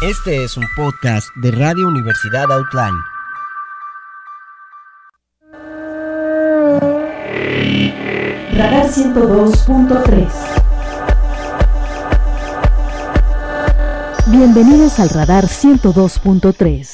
Este es un podcast de Radio Universidad Outline. Radar 102.3. Bienvenidos al Radar 102.3.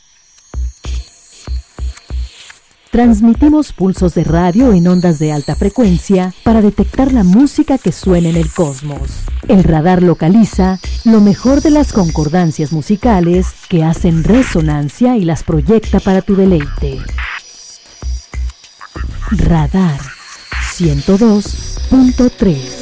Transmitimos pulsos de radio en ondas de alta frecuencia para detectar la música que suena en el cosmos. El radar localiza lo mejor de las concordancias musicales que hacen resonancia y las proyecta para tu deleite. Radar 102.3.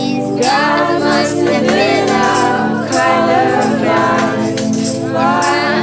Must have been a kind of blind.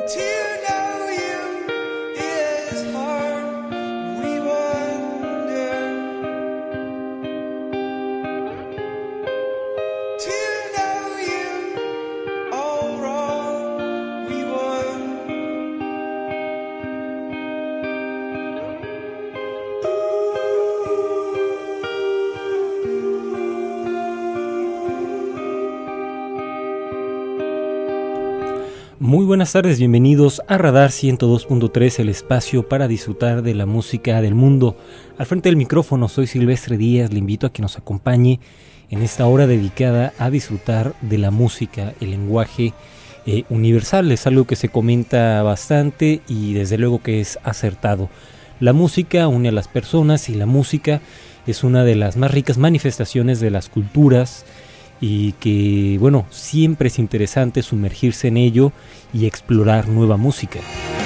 Muy buenas tardes, bienvenidos a Radar 102.3, el espacio para disfrutar de la música del mundo. Al frente del micrófono soy Silvestre Díaz, le invito a que nos acompañe en esta hora dedicada a disfrutar de la música, el lenguaje universal. Es algo que se comenta bastante y desde luego que es acertado. La música une a las personas y la música es una de las más ricas manifestaciones de las culturas, y que, bueno, siempre es interesante sumergirse en ello y explorar nueva música.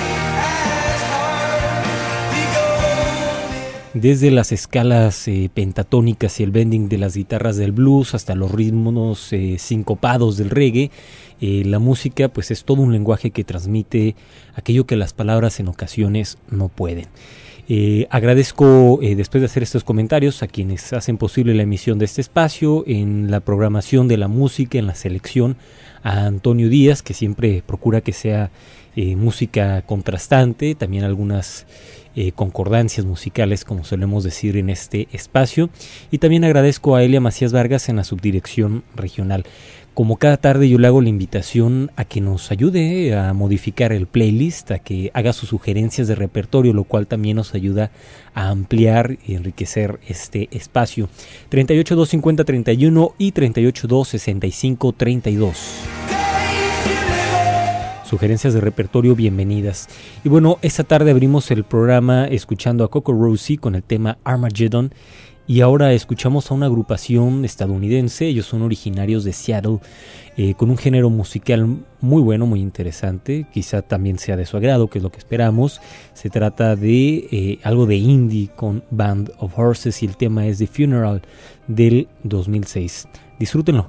Desde las escalas pentatónicas y el bending de las guitarras del blues hasta los ritmos sincopados del reggae, la música pues es todo un lenguaje que transmite aquello que las palabras en ocasiones no pueden. Agradezco, después de hacer estos comentarios, a quienes hacen posible la emisión de este espacio, en la programación de la música, en la selección, a Antonio Díaz, que siempre procura que sea música contrastante, también algunas concordancias musicales, como solemos decir en este espacio, y también agradezco a Elia Macías Vargas en la subdirección regional. Como cada tarde yo le hago la invitación a que nos ayude a modificar el playlist, a que haga sus sugerencias de repertorio, lo cual también nos ayuda a ampliar y enriquecer este espacio. 38-250-31 y 38-265-32. Sugerencias de repertorio bienvenidas. Y bueno, esta tarde abrimos el programa escuchando a Coco Rosie con el tema Armageddon. Y ahora escuchamos a una agrupación estadounidense, ellos son originarios de Seattle, con un género musical muy bueno, muy interesante, quizá también sea de su agrado, que es lo que esperamos. Se trata de algo de indie con Band of Horses y el tema es The Funeral del 2006. Disfrútenlo.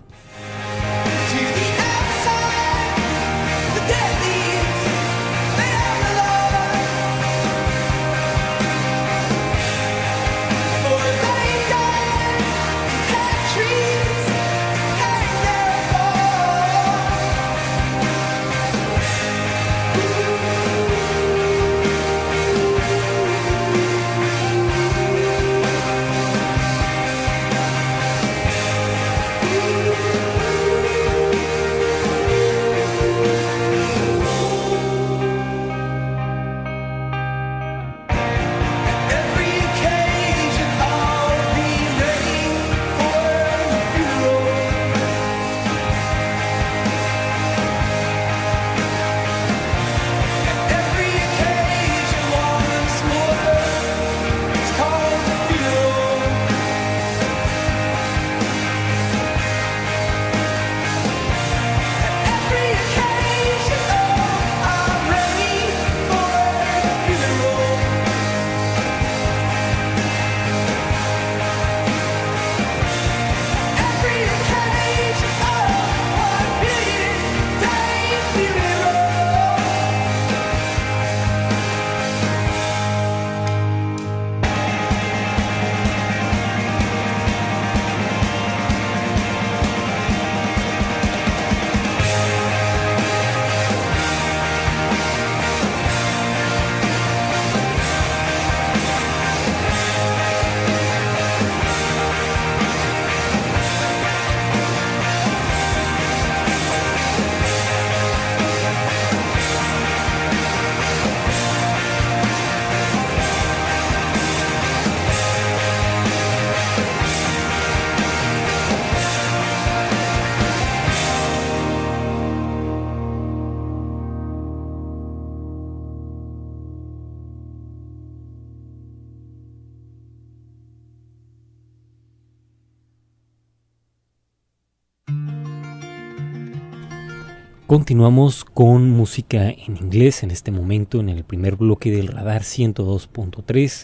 Continuamos con música en inglés en este momento, en el primer bloque del Radar 102.3,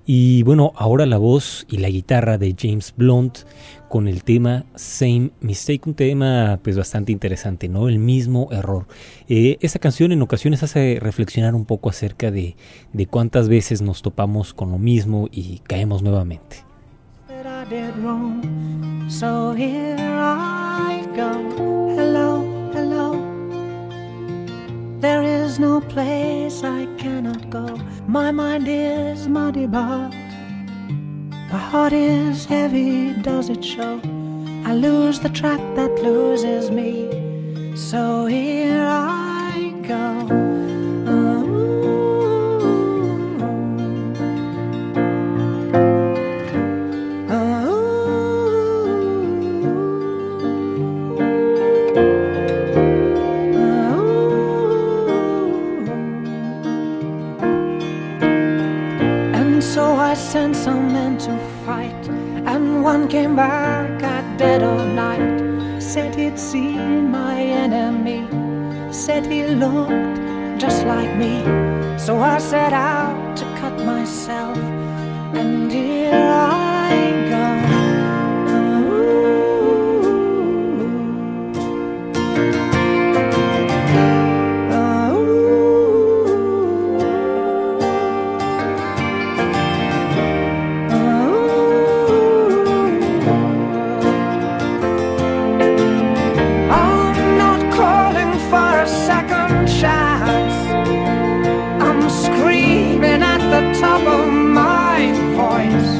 Y bueno, ahora la voz y la guitarra de James Blunt con el tema Same Mistake, un tema pues bastante interesante, ¿no? El mismo error. Esta canción en ocasiones hace reflexionar un poco acerca de cuántas veces nos topamos con lo mismo y caemos nuevamente. So here I go, hello, hello. There is no place I cannot go. My mind is muddy, but my heart is heavy, does it show? I lose the track that loses me. So here I go. Sent some men to fight, and one came back at dead of night. Said he'd seen my enemy, said he looked just like me. So I set out to cut myself, and here I go. Top of my voice,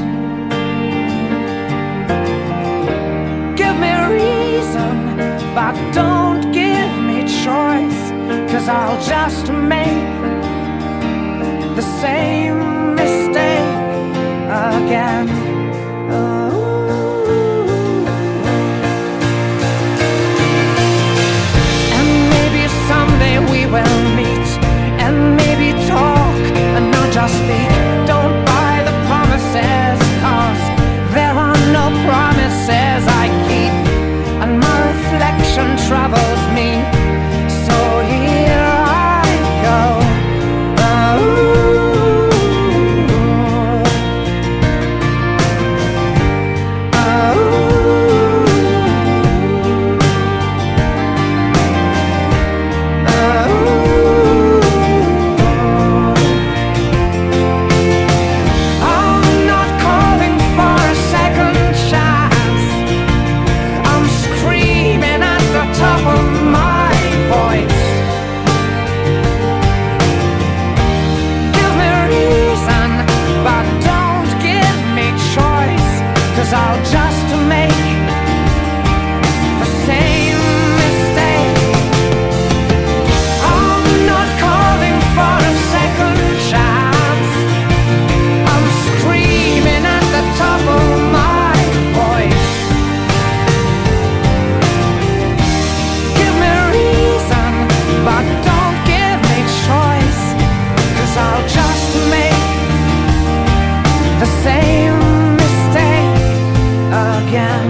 give me reason, but don't give me choice, 'cause I'll just make the same mistake again. And maybe someday we will meet, and maybe talk and not just speak. Don't buy the promises, 'cause there are no promises I keep, and my reflection troubles me. So here I go. I'll just make the same mistake. I'm not calling for a second chance. I'm screaming at the top of my voice. Give me reason, but don't give me choice, 'cause I'll just make the same again.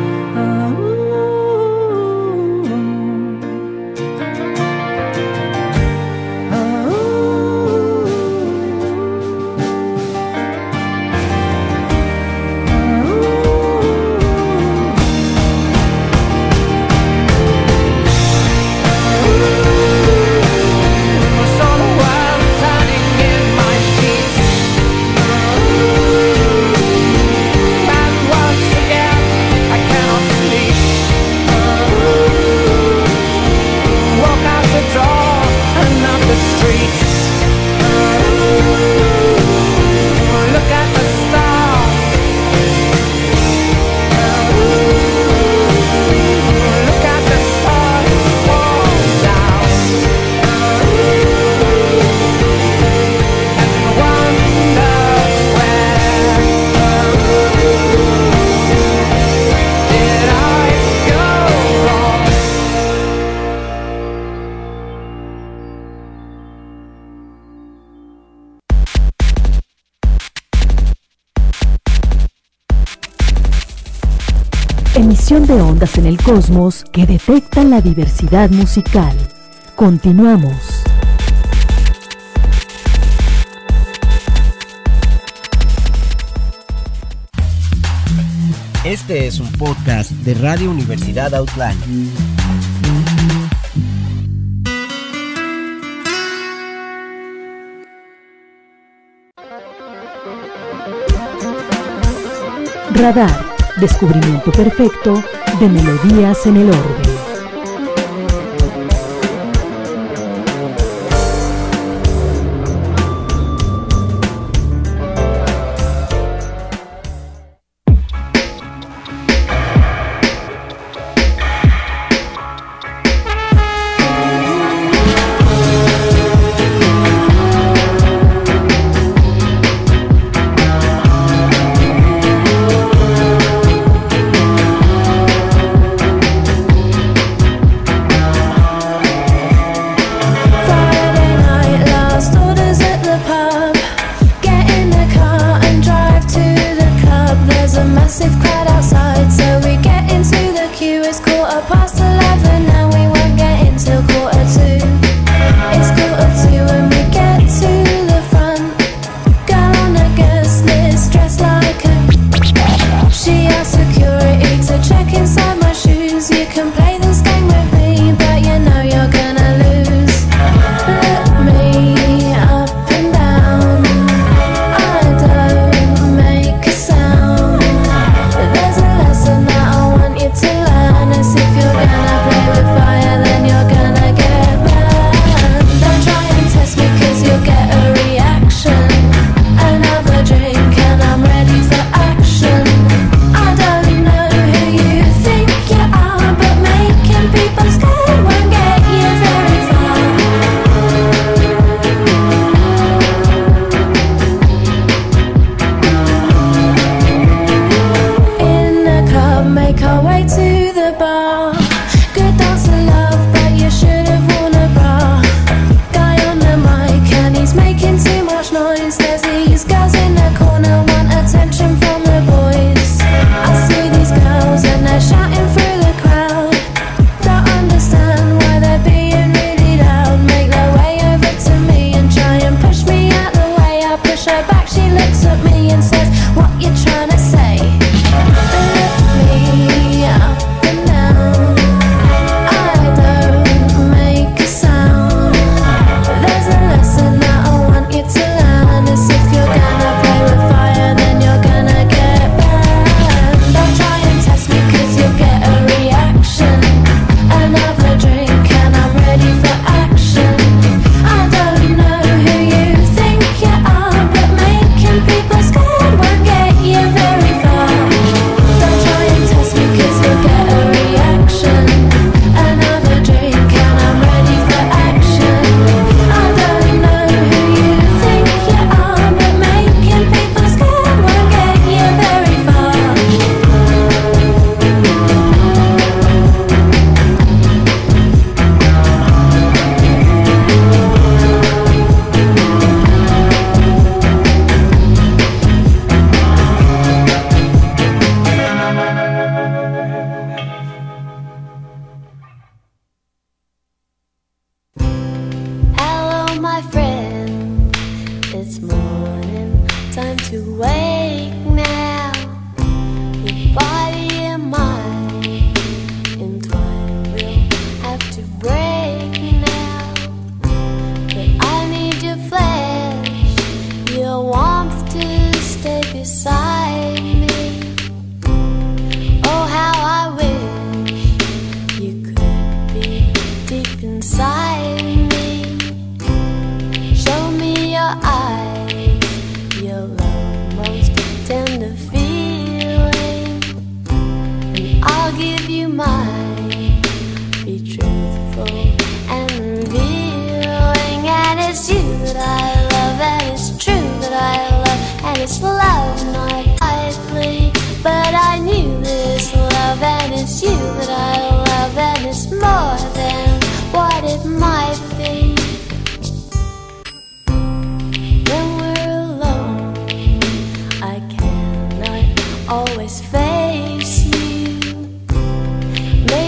Emisión de ondas en el cosmos que detectan la diversidad musical. Continuamos. Este es un podcast de Radio Universidad Outline. Radar, descubrimiento perfecto de melodías en el orbe.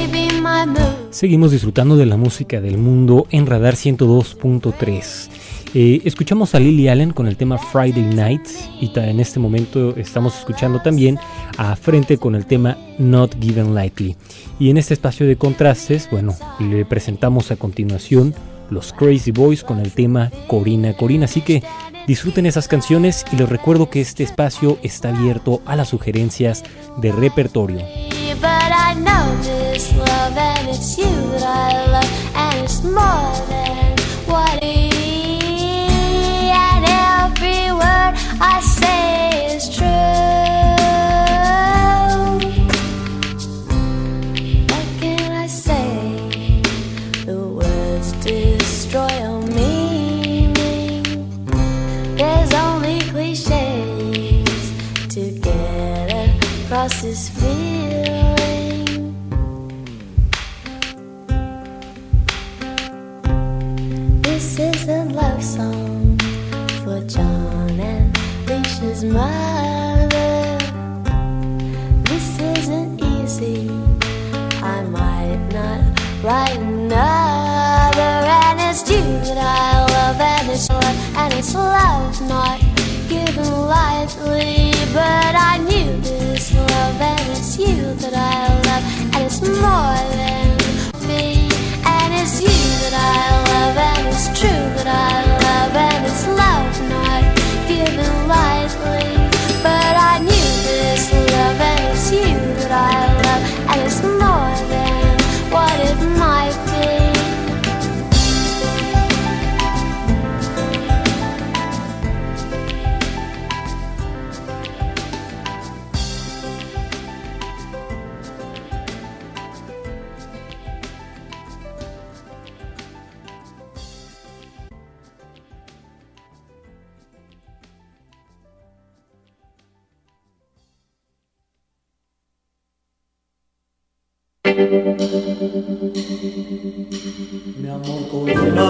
Seguimos disfrutando de la música del mundo en Radar 102.3. Escuchamos a Lily Allen con el tema Friday Night y en este momento estamos escuchando también a Frente con el tema Not Given Lightly. Y en este espacio de contrastes, bueno, le presentamos a continuación los Crazy Boys con el tema Corina Corina. Así que disfruten esas canciones y les recuerdo que este espacio está abierto a las sugerencias de repertorio. But I know this love and it's you that I love and it's more than what it is, and every word I say is true. What can I say? The words destroy all meaning. There's only cliches to get across this feeling. This is a love song for John and Alicia's mother. This isn't easy, I might not write another. And it's you that I love, and it's love, and it's love not given lightly. But I knew this love, and it's you that I love, and it's more than me. And it's you that I love, and it's true that I love, and it's love not given lightly. But I knew this love, and it's you that I love, and it's more than what it might be. Mi amor Corina,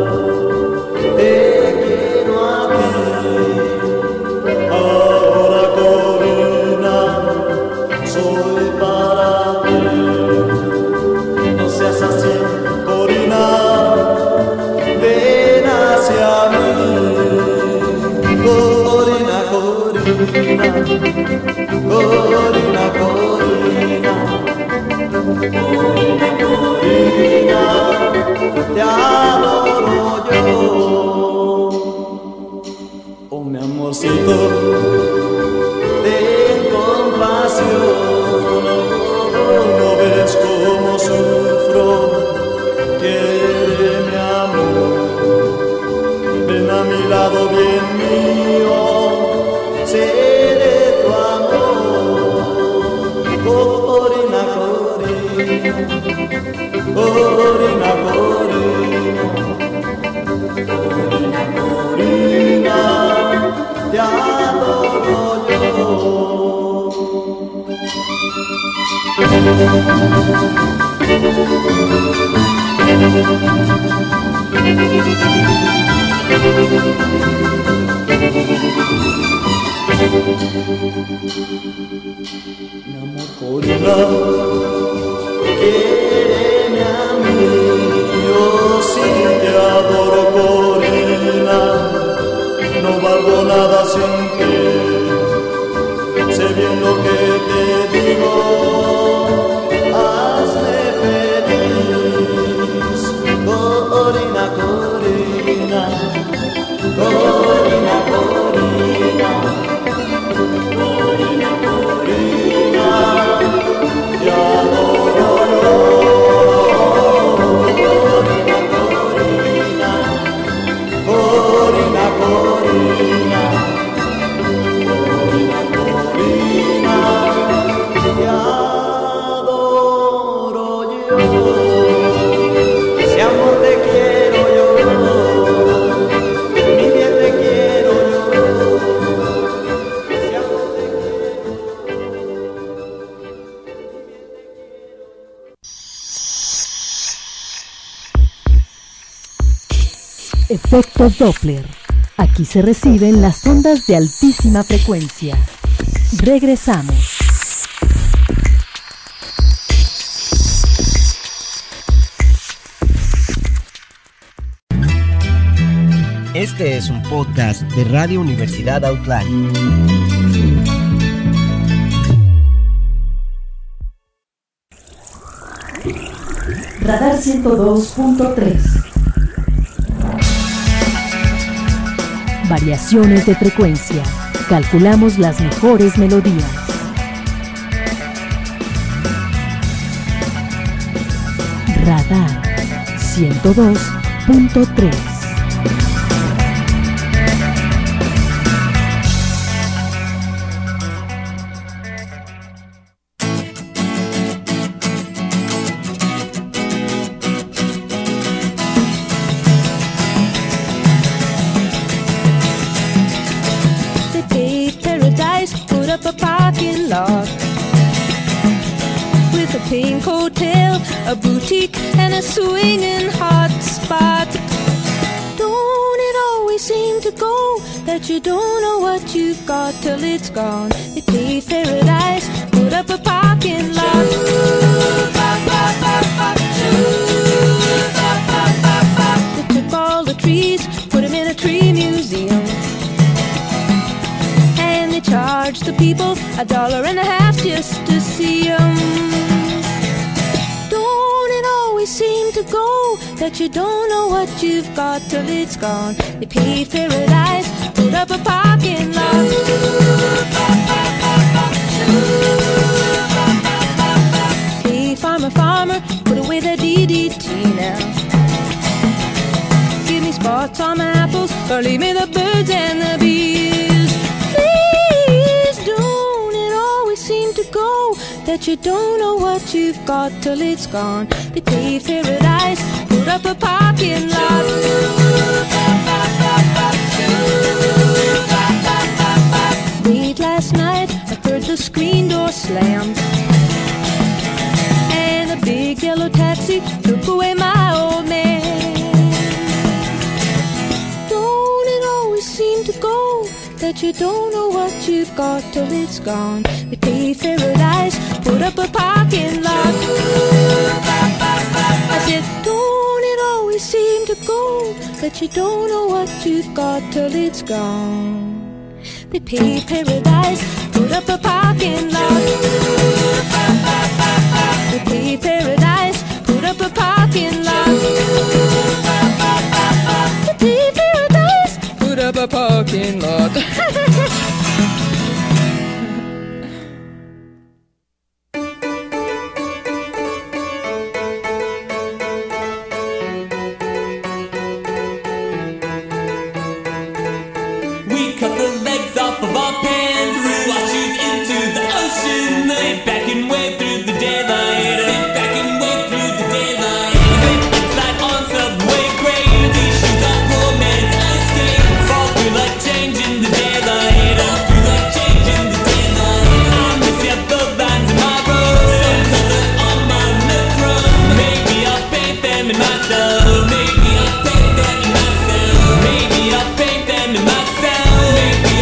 te quiero a ti. Ahora Corina, soy para ti. No seas así, Corina, ven hacia mí. Corina, Corina, Corina, Corina. Corina, Corina, te adoro yo. Oh, mi amorcito, ten compasión. No ves cómo sufro, quiéreme amor. Ven a mi lado, bien mío, seré tu amor. Corina, Corina, Corina, Corina, Corina, te adoro yo. Mi amor Corina, quiéreme a mí, yo sí te adoro Corina, no valgo nada sin ti, sé bien lo que te digo, hazme feliz. Corina, Corina, Corina, Corina, Corina, Corina, te adoro yo. Corina, Corina, Corina, Corina, Corina, Corina, te adoro yo. Si amor te quiero yo, mi bien te quiero yo. Si amor te quiero. Efecto Doppler. Aquí se reciben las ondas de altísima frecuencia. Regresamos. Este es un podcast de Radio Universidad Outline. Radar 102.3. Variaciones de frecuencia. Calculamos las mejores melodías. Radar 102.3. Pink hotel, a boutique, and a swinging hot spot. Don't it always seem to go that you don't know what you've got till it's gone? They paved paradise, put up a parking lot. They took all the trees, put them in a tree museum, and they charged the people $1.50 just to see them. Seem to go that you don't know what you've got till it's gone. They paved paradise, put up a parking lot. Hey, farmer, farmer, put away the DDT now. Give me spots on my apples, or leave me the birds and the bees. Please don't it always seem to go that you don't know what you've got till it's gone. They paved paradise, put up a parking lot. Late last night, I heard the screen door slam, and a big yellow taxi took away my old man. Don't it always seem to go that you don't know what you've got till it's gone? They paved paradise, put up a parking lot. I said, don't it always seem to go that you don't know what you've got till it's gone? They paved paradise, put up a parking lot. They paved paradise, put up a parking lot. They paved paradise, put up a parking lot. Maybe I'll paint them in myself. Maybe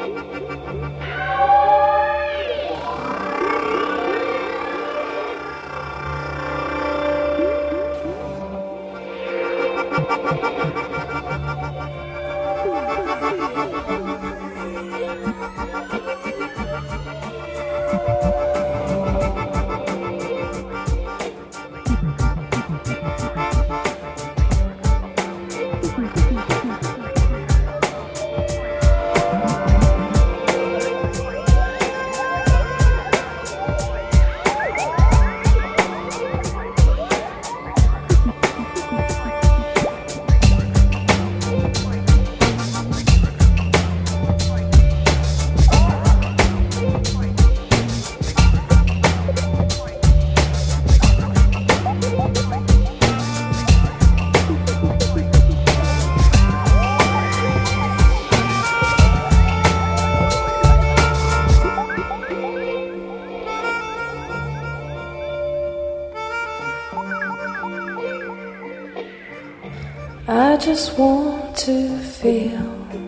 I just want to feel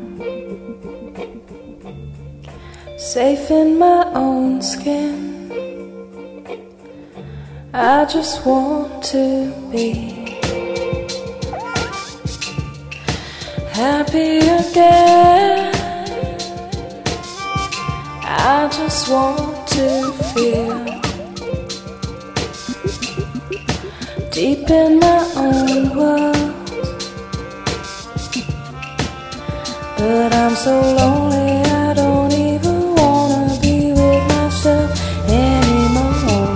safe in my own skin. I just want to be happy again. I just want to feel deep in my own world. But I'm so lonely, I don't even wanna be with myself anymore.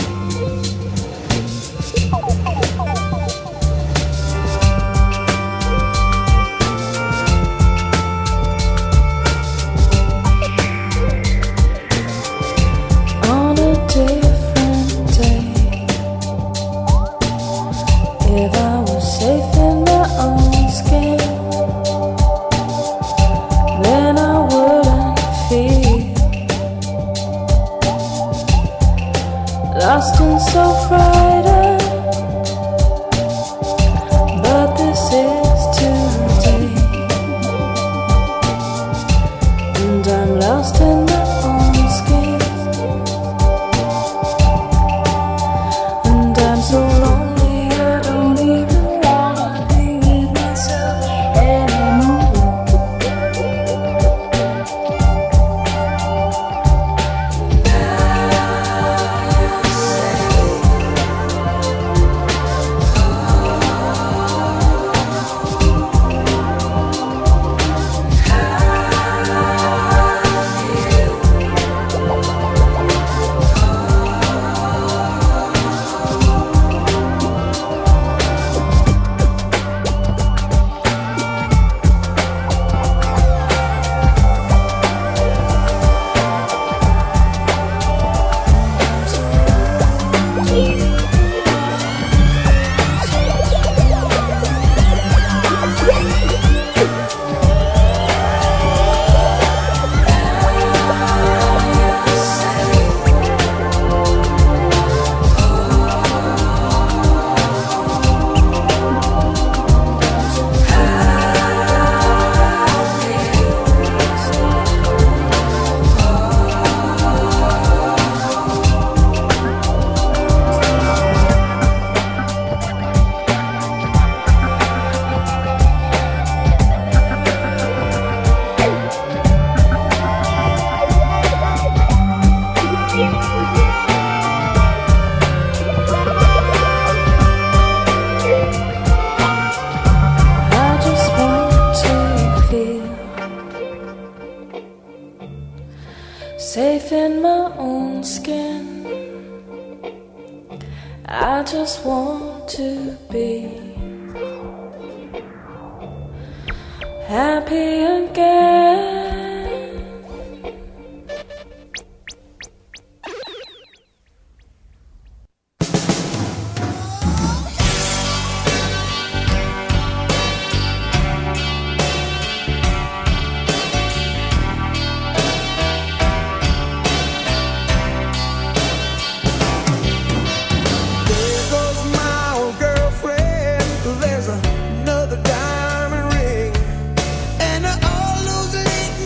On a different day, if I was safe in my own skin, then I wouldn't feel lost and so frightened. But this is today, and I'm lost in my own skin, and I'm so lonely I don't even wanna be with myself anymore. Safe in my own skin, I just want to be happy again. Another diamond ring, and all those late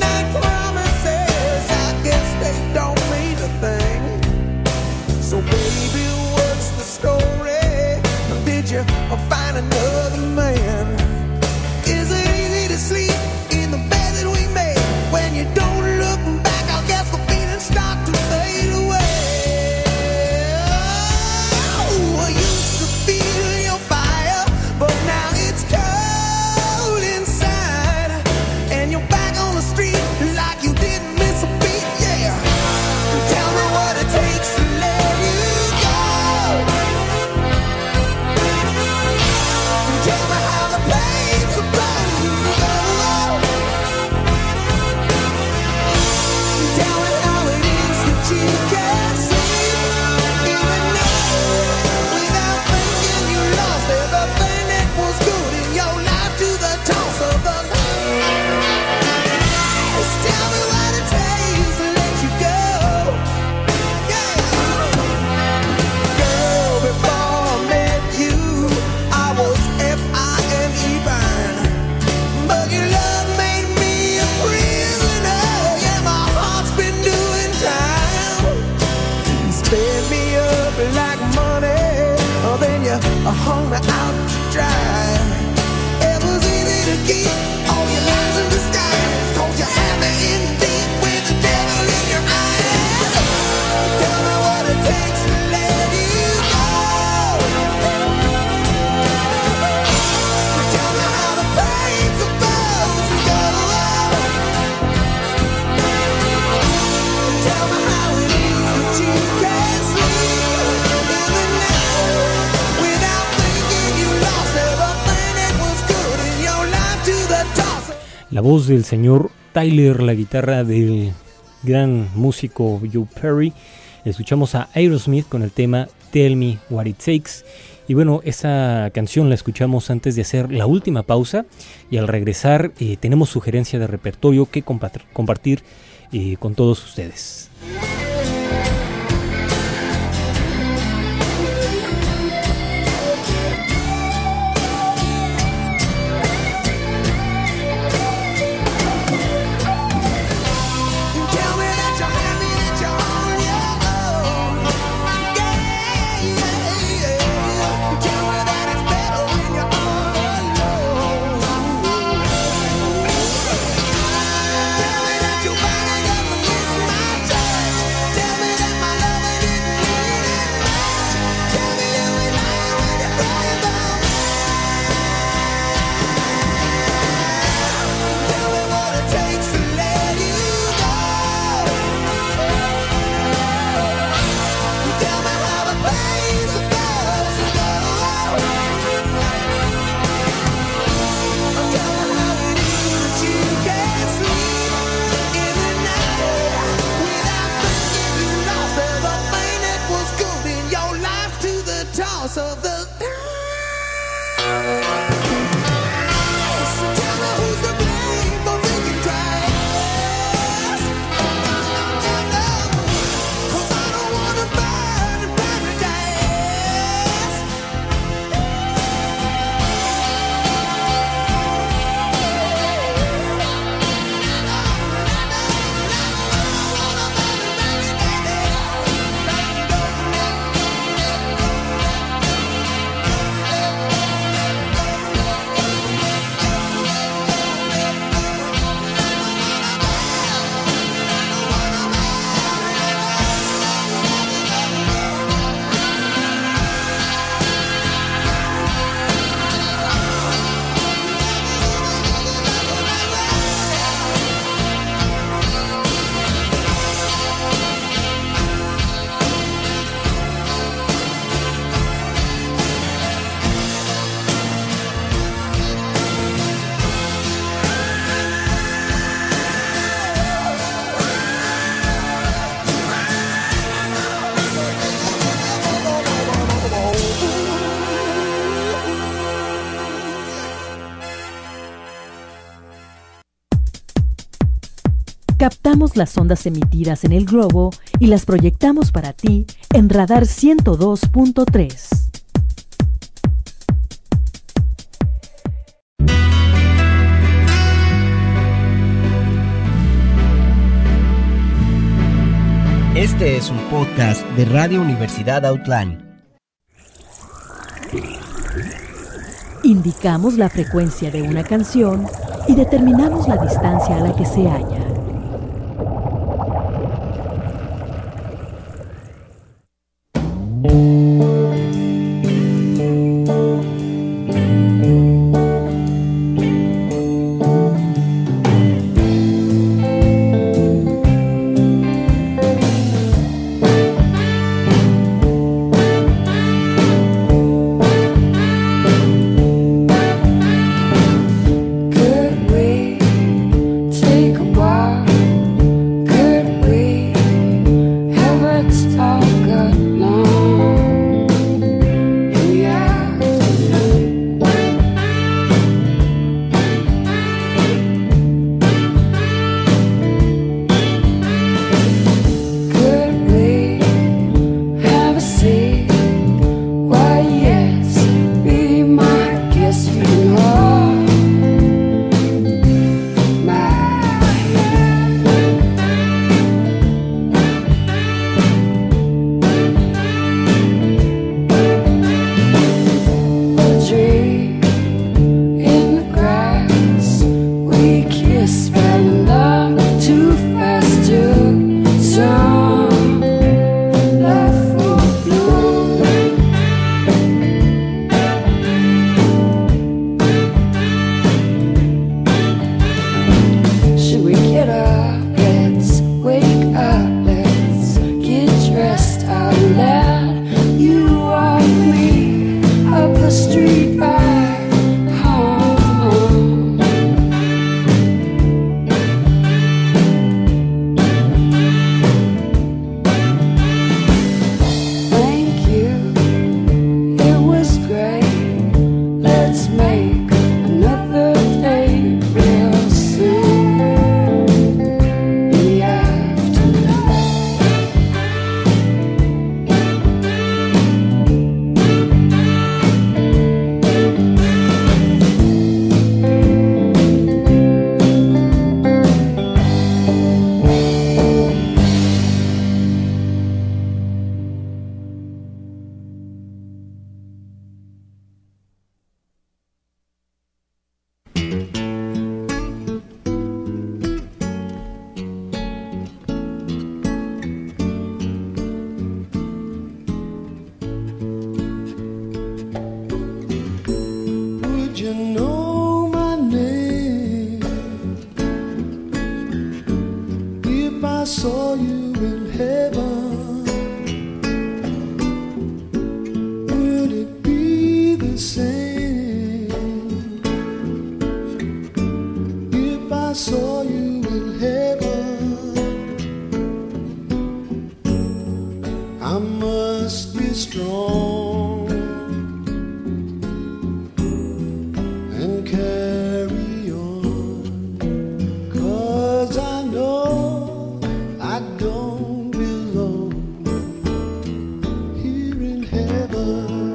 la voz del señor Tyler, la guitarra del gran músico Joe Perry. Escuchamos a Aerosmith con el tema Tell Me What It Takes. Y bueno, esa canción la escuchamos antes de hacer la última pausa, y al regresar tenemos sugerencia de repertorio que compartir con todos ustedes. Captamos las ondas emitidas en el globo y las proyectamos para ti en Radar 102.3. Este es un podcast de Radio Universidad Outline. Indicamos la frecuencia de una canción y determinamos la distancia a la que se halla. Could we take a walk? I saw you in heaven, would it be the same if I saw you in heaven? I must be strong and carry on, 'cause I know I don't belong here in heaven.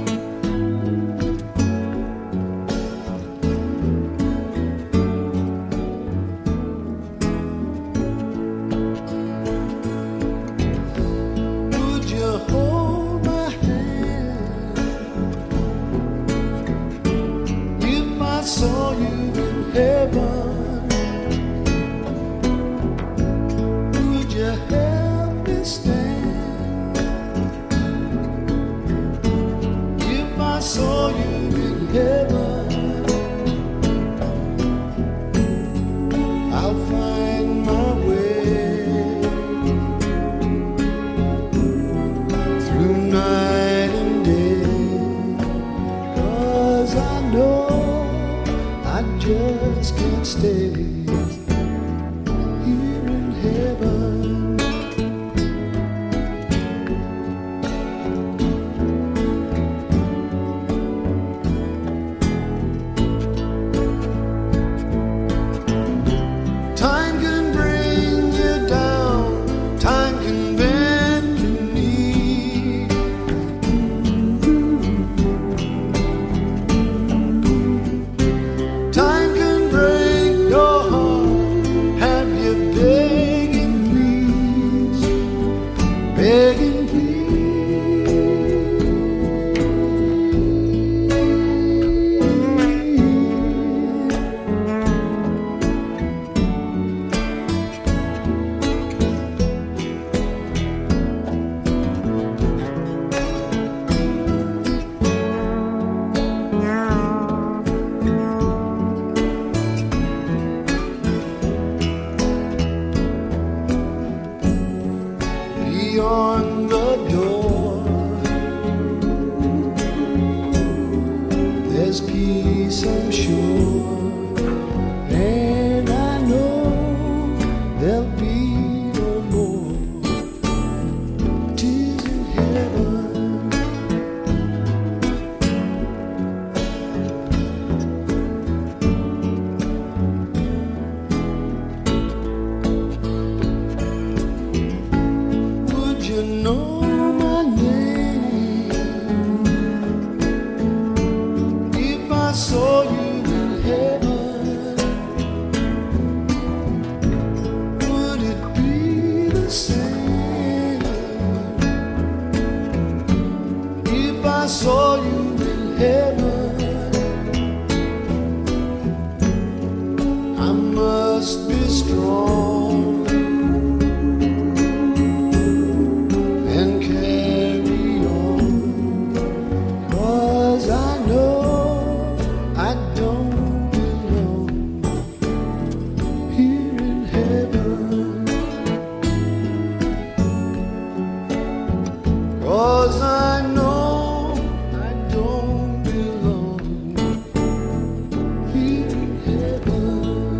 Would you hold my hand if I saw you in heaven? Would you help me stand if I saw you in heaven? I'll find my way through night and day, 'cause I know I just can't stay here in heaven. Time can bring you down, time can bend your knee. Time can break your heart, have you begging please, begging please. Beyond the door, there's peace, I'm sure, and I know there'll be no more tears in heaven. Would you know my name if I saw you in heaven? Would it be the same if I saw you in heaven? I must be strong and carry on, 'cause I know I don't belong here in heaven. 'Cause I know I don't belong here in heaven.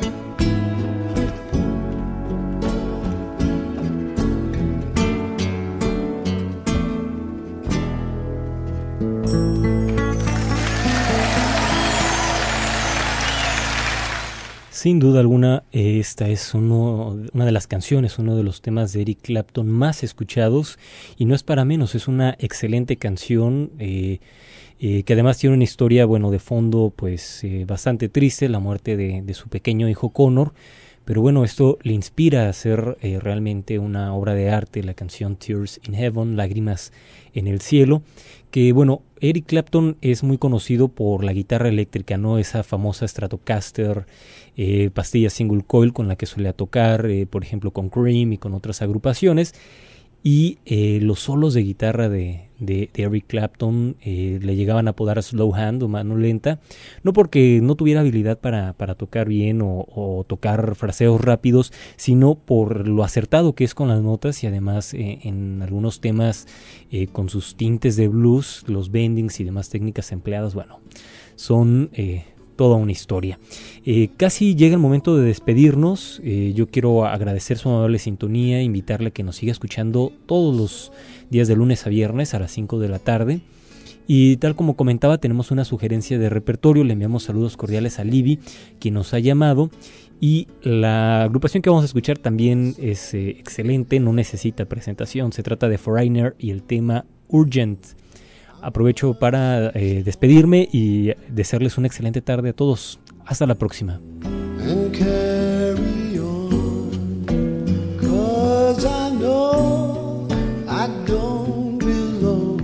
Sin duda alguna, esta es una de las canciones, uno de los temas de Eric Clapton más escuchados, y no es para menos, es una excelente canción que además tiene una historia, bueno, de fondo pues bastante triste, la muerte de su pequeño hijo Connor, pero bueno, esto le inspira a hacer realmente una obra de arte, la canción Tears in Heaven, Lágrimas en el cielo, que bueno, Eric Clapton es muy conocido por la guitarra eléctrica, ¿no? Esa famosa Stratocaster, pastilla single coil con la que solía tocar, por ejemplo con Cream y con otras agrupaciones. y los solos de guitarra de Eric Clapton le llegaban a apodar slow hand o mano lenta, no porque no tuviera habilidad para tocar bien o tocar fraseos rápidos, sino por lo acertado que es con las notas y además en algunos temas con sus tintes de blues, los bendings y demás técnicas empleadas, bueno, son toda una historia. Casi llega el momento de despedirnos. Yo quiero agradecer su amable sintonía, invitarle a que nos siga escuchando todos los días de lunes a viernes a las 5 de la tarde. Y tal como comentaba, tenemos una sugerencia de repertorio. Le enviamos saludos cordiales a Libby, quien nos ha llamado. Y la agrupación que vamos a escuchar también es excelente, no necesita presentación. Se trata de Foreigner y el tema Urgent. Aprovecho para despedirme y desearles una excelente tarde a todos. Hasta la próxima. And carry on, 'cause I know I don't belong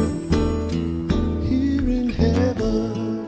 here in heaven.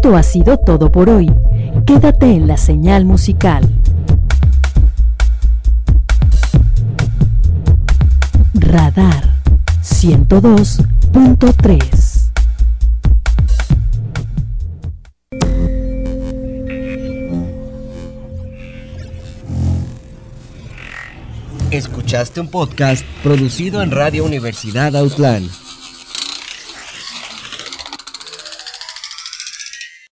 Esto ha sido todo por hoy. Quédate en la señal musical. Radar 102.3. Escuchaste un podcast producido en Radio Universidad Outland.